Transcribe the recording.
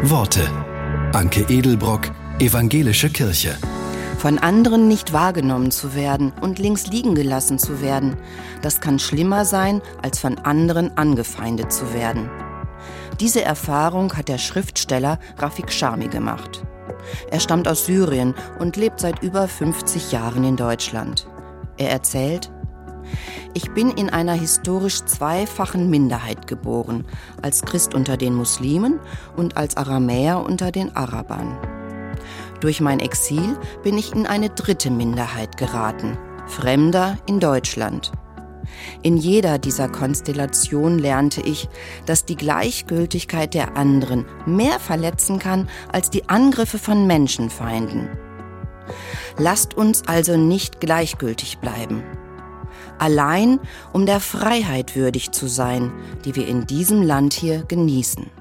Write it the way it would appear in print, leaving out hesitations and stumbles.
Worte. Anke Edelbrock, Evangelische Kirche. Von anderen nicht wahrgenommen zu werden und links liegen gelassen zu werden, das kann schlimmer sein, als von anderen angefeindet zu werden. Diese Erfahrung hat der Schriftsteller Rafik Charmi gemacht. Er stammt aus Syrien und lebt seit über 50 Jahren in Deutschland. Er erzählt: Ich bin in einer historisch zweifachen Minderheit geboren, als Christ unter den Muslimen und als Aramäer unter den Arabern. Durch mein Exil bin ich in eine dritte Minderheit geraten, Fremder in Deutschland. In jeder dieser Konstellationen lernte ich, dass die Gleichgültigkeit der anderen mehr verletzen kann als die Angriffe von Menschenfeinden. Lasst uns also nicht gleichgültig bleiben. Allein um der Freiheit würdig zu sein, die wir in diesem Land hier genießen.